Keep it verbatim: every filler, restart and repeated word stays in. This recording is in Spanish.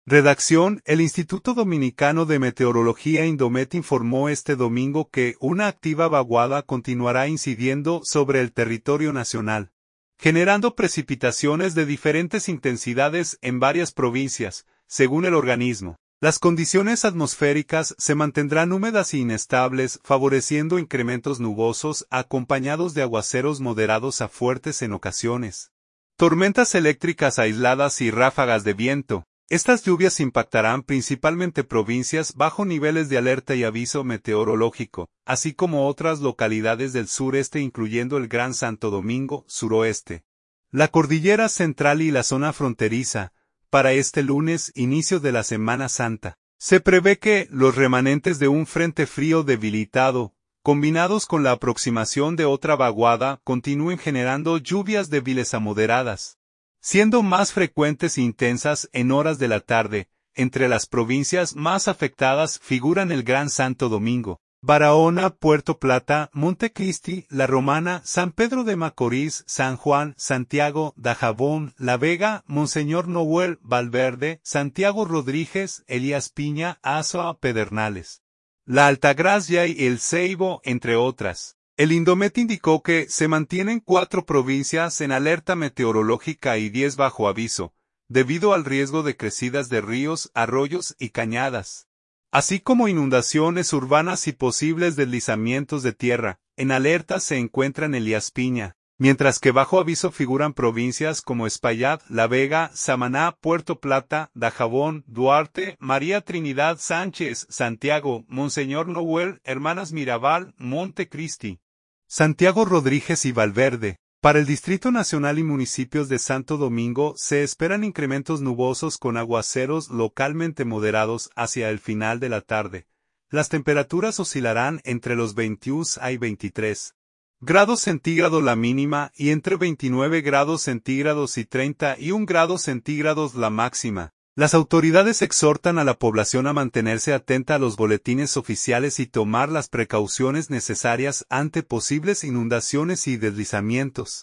Redacción: El Instituto Dominicano de Meteorología Indomet informó este domingo que una activa vaguada continuará incidiendo sobre el territorio nacional, generando precipitaciones de diferentes intensidades en varias provincias, según el organismo. Las condiciones atmosféricas se mantendrán húmedas e inestables, favoreciendo incrementos nubosos acompañados de aguaceros moderados a fuertes en ocasiones, tormentas eléctricas aisladas y ráfagas de viento. Estas lluvias impactarán principalmente provincias bajo niveles de alerta y aviso meteorológico, así como otras localidades del sureste incluyendo el Gran Santo Domingo, suroeste, la Cordillera Central y la zona fronteriza. Para este lunes, inicio de la Semana Santa, se prevé que los remanentes de un frente frío debilitado, combinados con la aproximación de otra vaguada, continúen generando lluvias débiles a moderadas, siendo más frecuentes e intensas en horas de la tarde. Entre las provincias más afectadas figuran el Gran Santo Domingo, Barahona, Puerto Plata, Montecristi, La Romana, San Pedro de Macorís, San Juan, Santiago, Dajabón, La Vega, Monseñor Noel, Valverde, Santiago Rodríguez, Elías Piña, Azua, Pedernales, La Altagracia y El Ceibo, entre otras. El Indomet indicó que se mantienen cuatro provincias en alerta meteorológica y diez bajo aviso, debido al riesgo de crecidas de ríos, arroyos y cañadas, así como inundaciones urbanas y posibles deslizamientos de tierra. En alerta se encuentran Elías Piña, mientras que bajo aviso figuran provincias como Espaillat, La Vega, Samaná, Puerto Plata, Dajabón, Duarte, María Trinidad Sánchez, Santiago, Monseñor Noel, Hermanas Mirabal, Montecristi, Santiago Rodríguez y Valverde. Para el Distrito Nacional y municipios de Santo Domingo se esperan incrementos nubosos con aguaceros localmente moderados hacia el final de la tarde. Las temperaturas oscilarán entre los veintiuno y veintitrés grados centígrados la mínima y entre veintinueve grados centígrados y treinta y un grados centígrados la máxima. Las autoridades exhortan a la población a mantenerse atenta a los boletines oficiales y tomar las precauciones necesarias ante posibles inundaciones y deslizamientos.